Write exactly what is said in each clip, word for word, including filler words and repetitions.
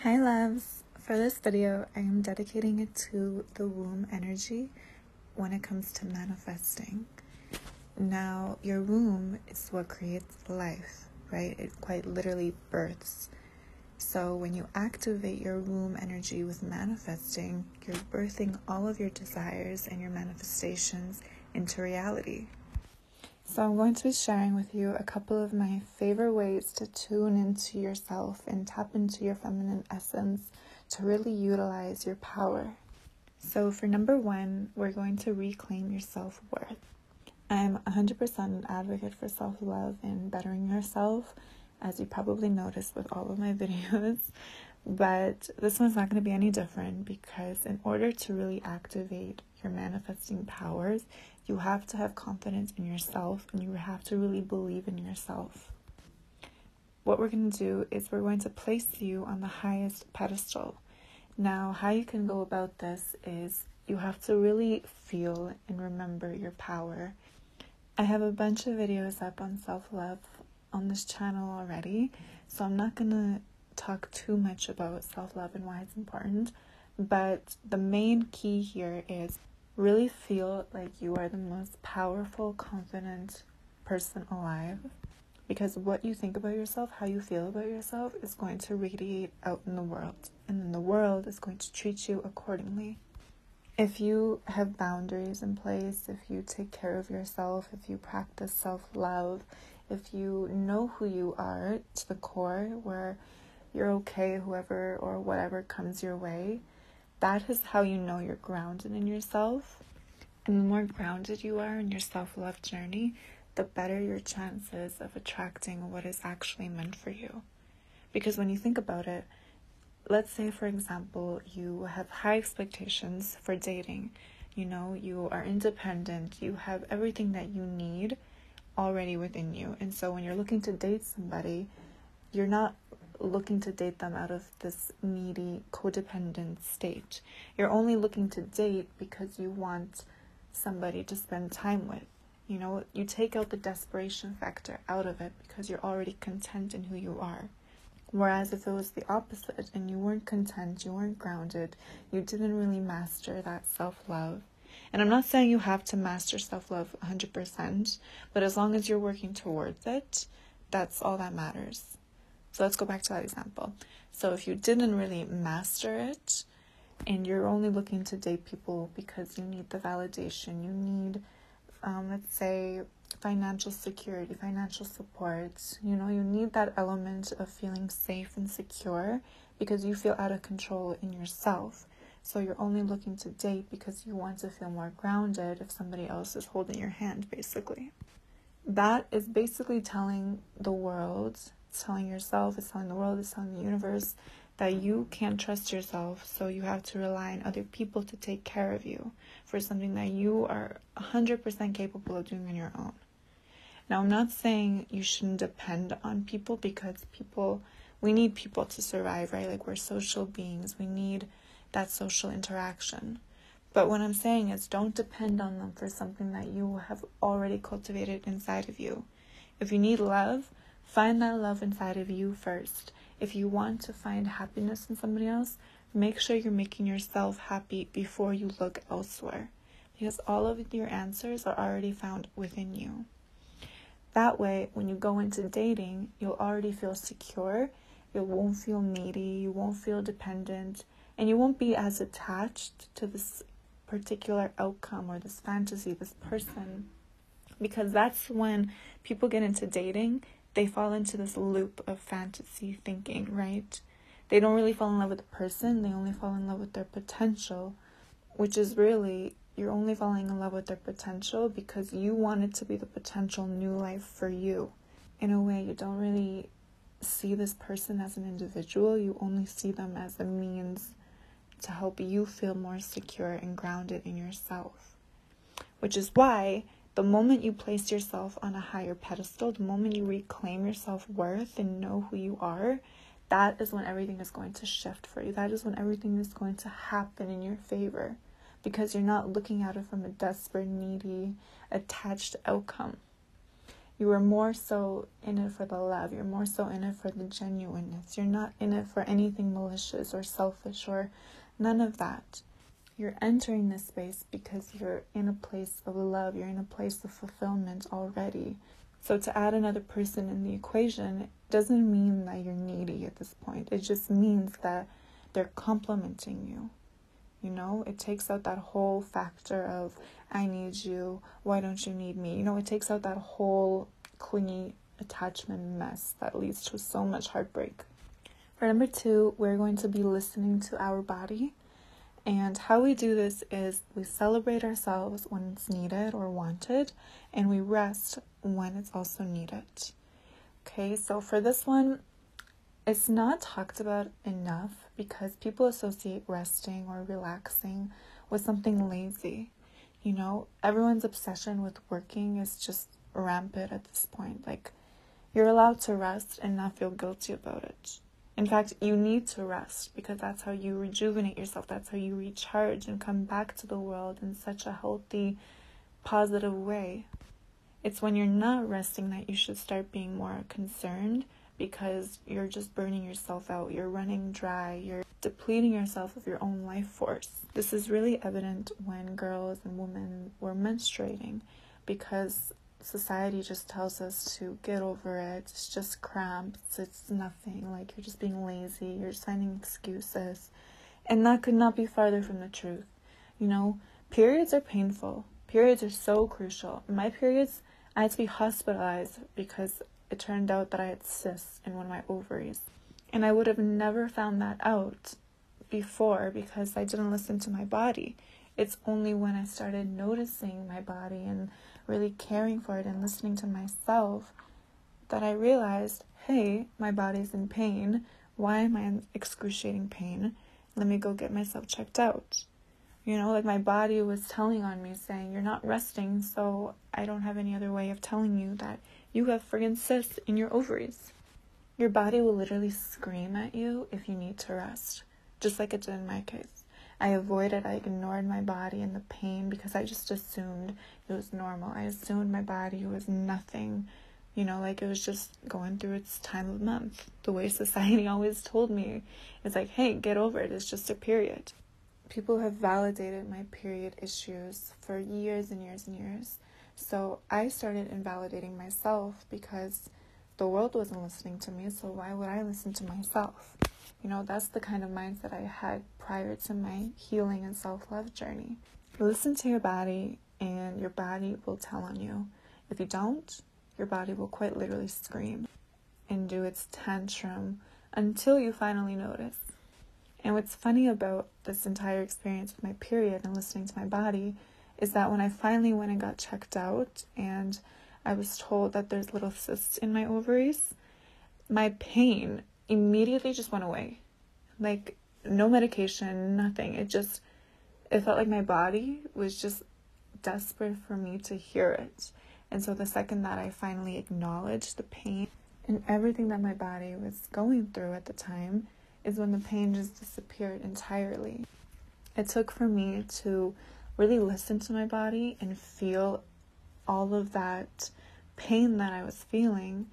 Hi loves! For this video, I am dedicating it to the womb energy when it comes to manifesting. Now, your womb is what creates life, right? It quite literally births. So when you activate your womb energy with manifesting, you're birthing all of your desires and your manifestations into reality. So I'm going to be sharing with you a couple of my favorite ways to tune into yourself and tap into your feminine essence to really utilize your power. So for number one, we're going to reclaim your self-worth. I'm one hundred percent an advocate for self-love and bettering yourself, as you probably noticed with all of my videos. But this one's not going to be any different, because in order to really activate your manifesting powers, you have to have confidence in yourself and you have to really believe in yourself. What we're going to do is we're going to place you on the highest pedestal. Now, how you can go about this is you have to really feel and remember your power. I have a bunch of videos up on self-love on this channel already, so I'm not going to talk too much about self-love and why it's important, but the main key here is really feel like you are the most powerful, confident person alive, because what you think about yourself, how you feel about yourself, is going to radiate out in the world, and then the world is going to treat you accordingly. If you have boundaries in place, if you take care of yourself, if you practice self-love, if you know who you are to the core, where you're okay whoever or whatever comes your way, that is how you know you're grounded in yourself. And the more grounded you are in your self-love journey, the better your chances of attracting what is actually meant for you. Because when you think about it, let's say, for example, you have high expectations for dating. You know, you are independent, you have everything that you need already within you. And so when you're looking to date somebody, you're not looking to date them out of this needy, codependent state. You're only looking to date because you want somebody to spend time with. You know, you take out the desperation factor out of it because you're already content in who you are. Whereas if it was the opposite and you weren't content, you weren't grounded, you didn't really master that self-love. And I'm not saying you have to master self-love one hundred percent, but as long as you're working towards it, that's all that matters. So let's go back to that example. So if you didn't really master it, and you're only looking to date people because you need the validation, you need, um, let's say, financial security, financial support, you know, you need that element of feeling safe and secure because you feel out of control in yourself. So you're only looking to date because you want to feel more grounded if somebody else is holding your hand, basically. That is basically telling the world, it's telling yourself, it's telling the world, it's telling the universe that you can't trust yourself, so you have to rely on other people to take care of you for something that you are one hundred percent capable of doing on your own. Now, I'm not saying you shouldn't depend on people, because people, we need people to survive, right? Like, we're social beings. We need that social interaction. But what I'm saying is, don't depend on them for something that you have already cultivated inside of you. If you need love, find that love inside of you first. If you want to find happiness in somebody else, make sure you're making yourself happy before you look elsewhere, because all of your answers are already found within you. That way, when you go into dating, you'll already feel secure, you won't feel needy, you won't feel dependent, and you won't be as attached to this particular outcome or this fantasy, this person. Because that's when people get into dating, they fall into this loop of fantasy thinking, right? They don't really fall in love with the person, they only fall in love with their potential, which is really, you're only falling in love with their potential because you want it to be the potential new life for you. In a way, you don't really see this person as an individual, you only see them as a means to help you feel more secure and grounded in yourself. Which is why the moment you place yourself on a higher pedestal, the moment you reclaim your self-worth and know who you are, that is when everything is going to shift for you. That is when everything is going to happen in your favor, because you're not looking at it from a desperate, needy, attached outcome. You are more so in it for the love. You're more so in it for the genuineness. You're not in it for anything malicious or selfish or none of that. You're entering this space because you're in a place of love. You're in a place of fulfillment already. So to add another person in the equation doesn't mean that you're needy at this point. It just means that they're complementing you. You know, it takes out that whole factor of, I need you, why don't you need me? You know, it takes out that whole clingy attachment mess that leads to so much heartbreak. For number two, we're going to be listening to our body. And how we do this is we celebrate ourselves when it's needed or wanted, and we rest when it's also needed. Okay, so for this one, it's not talked about enough because people associate resting or relaxing with something lazy. You know, everyone's obsession with working is just rampant at this point. Like, you're allowed to rest and not feel guilty about it. In fact, you need to rest because that's how you rejuvenate yourself. That's how you recharge and come back to the world in such a healthy, positive way. It's when you're not resting that you should start being more concerned, because you're just burning yourself out. You're running dry. You're depleting yourself of your own life force. This is really evident when girls and women were menstruating, because society just tells us to get over it. It's just cramps. It's nothing. Like, you're just being lazy. You're just finding excuses. And that could not be farther from the truth. You know, periods are painful. Periods are so crucial. My periods, I had to be hospitalized because it turned out that I had cysts in one of my ovaries. And I would have never found that out before because I didn't listen to my body. It's only when I started noticing my body and really caring for it and listening to myself that I realized, hey, my body's in pain. Why am I in excruciating pain? Let me go get myself checked out. You know, like my body was telling on me, saying, you're not resting, so I don't have any other way of telling you that you have friggin' cysts in your ovaries. Your body will literally scream at you if you need to rest, just like it did in my case. I avoided, I ignored my body and the pain because I just assumed it was normal. I assumed my body was nothing, you know, like it was just going through its time of month. The way society always told me is like, hey, get over it, it's just a period. People have validated my period issues for years and years and years. So I started invalidating myself because the world wasn't listening to me, so why would I listen to myself? You know, that's the kind of mindset I had prior to my healing and self-love journey. Listen to your body, and your body will tell on you. If you don't, your body will quite literally scream and do its tantrum until you finally notice. And what's funny about this entire experience with my period and listening to my body is that when I finally went and got checked out and I was told that there's little cysts in my ovaries, my pain immediately just went away. Like, no medication, nothing. It just, it felt like my body was just desperate for me to hear it. And so the second that I finally acknowledged the pain and everything that my body was going through at the time is when the pain just disappeared entirely. It took for me to really listen to my body and feel all of that pain that I was feeling,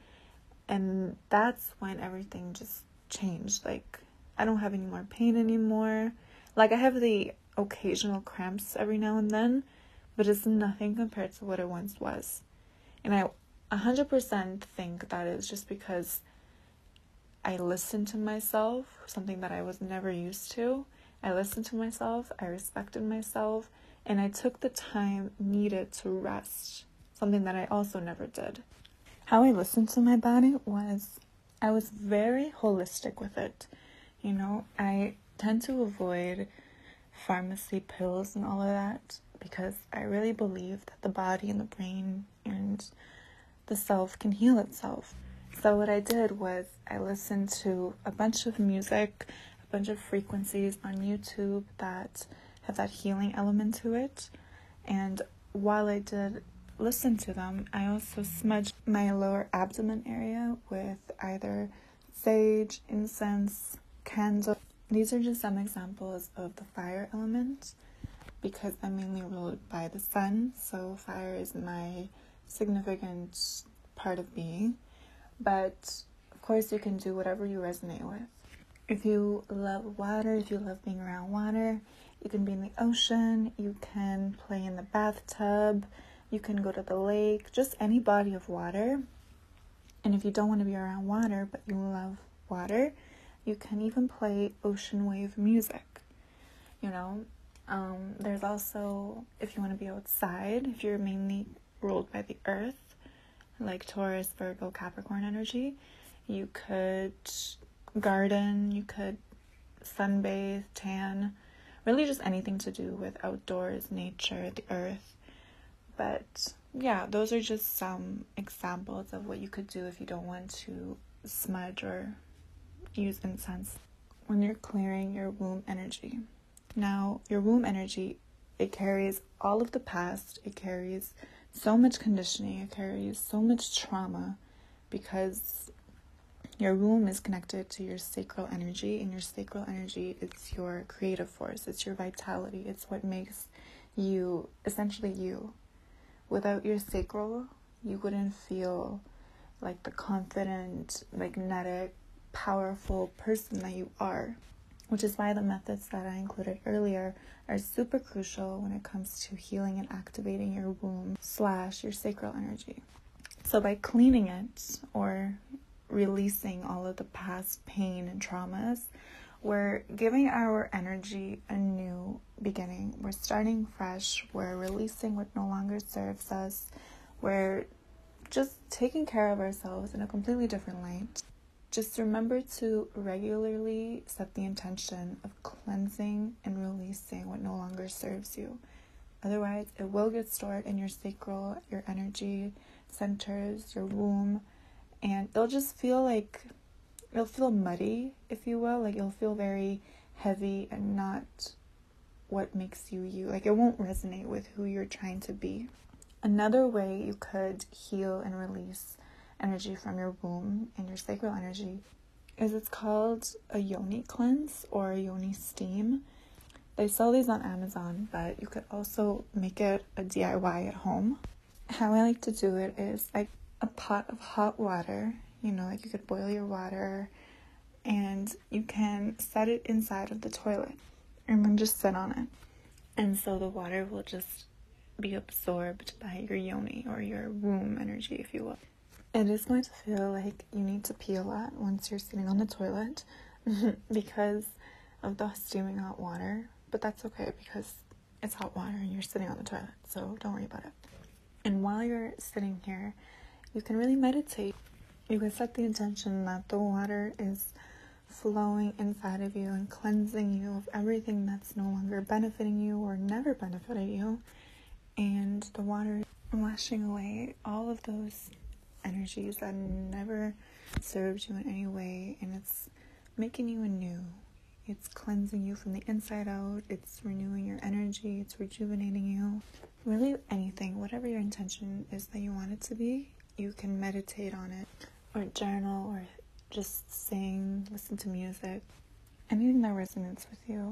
and that's when everything just changed. Like, I don't have any more pain anymore. Like, I have the occasional cramps every now and then, but it's nothing compared to what it once was. And I one hundred percent think that is just because I listened to myself, something that I was never used to. I listened to myself, I respected myself, and I took the time needed to rest, something that I also never did. How I listened to my body was, I was very holistic with it. You know, I tend to avoid pharmacy pills and all of that because I really believe that the body and the brain and the self can heal itself. So what I did was I listened to a bunch of music, a bunch of frequencies on YouTube that have that healing element to it. And while I did listen to them, I also smudged my lower abdomen area with either sage, incense, candle. These are just some examples of the fire element because I'm mainly ruled by the sun. So fire is my significant part of being. But of course, you can do whatever you resonate with. If you love water, if you love being around water, you can be in the ocean, you can play in the bathtub, you can go to the lake, just any body of water. And if you don't want to be around water, but you love water, you can even play ocean wave music. You know, um, there's also, if you want to be outside, if you're mainly ruled by the earth, like Taurus, Virgo, Capricorn energy, you could garden, you could sunbathe, tan, really just anything to do with outdoors, nature, the earth. But yeah, those are just some examples of what you could do if you don't want to smudge or use incense when you're clearing your womb energy. Now, your womb energy, it carries all of the past, it carries so much conditioning, it carries so much trauma, because your womb is connected to your sacral energy, and your sacral energy is your creative force, it's your vitality, it's what makes you essentially you. Without your sacral, you wouldn't feel like the confident, magnetic, powerful person that you are, which is why the methods that I included earlier are super crucial when it comes to healing and activating your womb slash your sacral energy. So by cleaning it or releasing all of the past pain and traumas, we're giving our energy a new beginning. We're starting fresh. We're releasing what no longer serves us. We're just taking care of ourselves in a completely different light. Just remember to regularly set the intention of cleansing and releasing what no longer serves you. Otherwise, it will get stored in your sacral, your energy centers, your womb, and it'll just feel like, it'll feel muddy, if you will. Like, it'll feel very heavy and not what makes you you. Like, it won't resonate with who you're trying to be. Another way you could heal and release energy from your womb and your sacral energy is it's called a yoni cleanse or a yoni steam. They sell these on Amazon, but you could also make it a D I Y at home. How I like to do it is like a pot of hot water. You know, like you could boil your water and you can set it inside of the toilet and then just sit on it. And so the water will just be absorbed by your yoni or your womb energy, if you will. It is going to feel like you need to pee a lot once you're sitting on the toilet because of the steaming hot water, but that's okay because it's hot water and you're sitting on the toilet, so don't worry about it. And while you're sitting here, you can really meditate. You can set the intention that the water is flowing inside of you and cleansing you of everything that's no longer benefiting you or never benefited you, and the water washing away all of those energies that never served you in any way, and it's making you anew. It's cleansing you from the inside out. It's renewing your energy. It's rejuvenating you. Really anything, whatever your intention is that you want it to be, you can meditate on it or journal or just sing, listen to music, anything that resonates with you.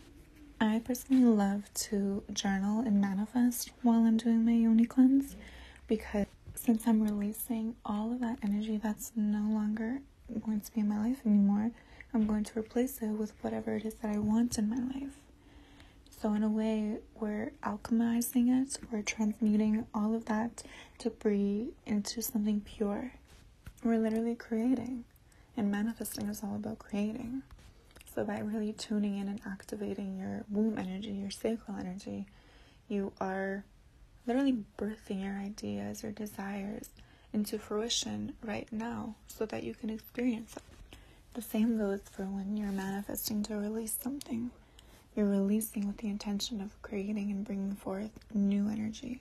I personally love to journal and manifest while I'm doing my yoni cleanse, because since I'm releasing all of that energy that's no longer going to be in my life anymore, I'm going to replace it with whatever it is that I want in my life. So in a way, we're alchemizing it, we're transmuting all of that debris into something pure. We're literally creating, and manifesting is all about creating. So by really tuning in and activating your womb energy, your sacral energy, you are literally birthing your ideas, your desires into fruition right now so that you can experience it. The same goes for when you're manifesting to release something. You're releasing with the intention of creating and bringing forth new energy.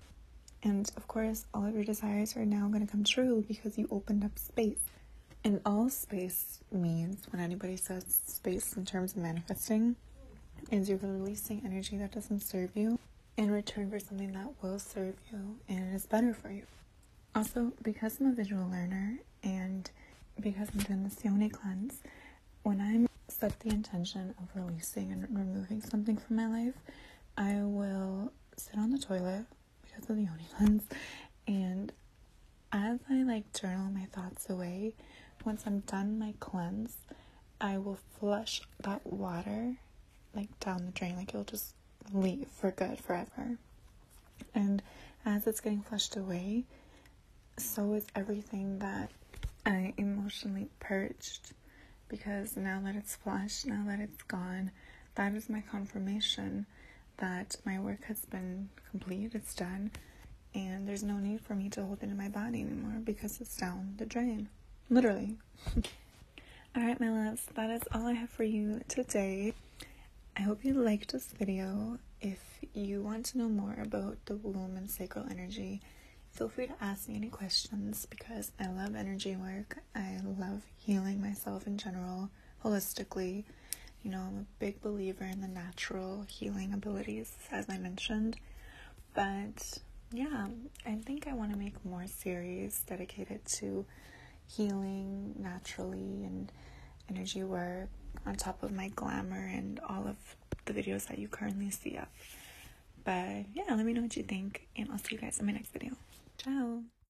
And of course, all of your desires are now going to come true because you opened up space. And all space means, when anybody says space in terms of manifesting, is you're releasing energy that doesn't serve you in return for something that will serve you and is better for you. Also, because I'm a visual learner and because I'm doing this yoni cleanse, when I set the intention of releasing and removing something from my life, I will sit on the toilet because of the yoni cleanse, and as I like journal my thoughts away, once I'm done my cleanse, I will flush that water like down the drain. Like it'll just leave for good forever. And as it's getting flushed away, so is everything that I emotionally purged, because now that it's flushed, now that it's gone, that is my confirmation that my work has been complete, it's done, and there's no need for me to hold it in my body anymore because it's down the drain. Literally. Alright, my loves, that is all I have for you today. I hope you liked this video. If you want to know more about the womb and sacral energy, feel free to ask me any questions, because I love energy work. I love healing myself in general, holistically. You know, I'm a big believer in the natural healing abilities, as I mentioned. But yeah, I think I want to make more series dedicated to healing naturally and energy work, on top of my glamour and all of the videos that you currently see up. But yeah, let me know what you think, and I'll see you guys in my next video. Ciao!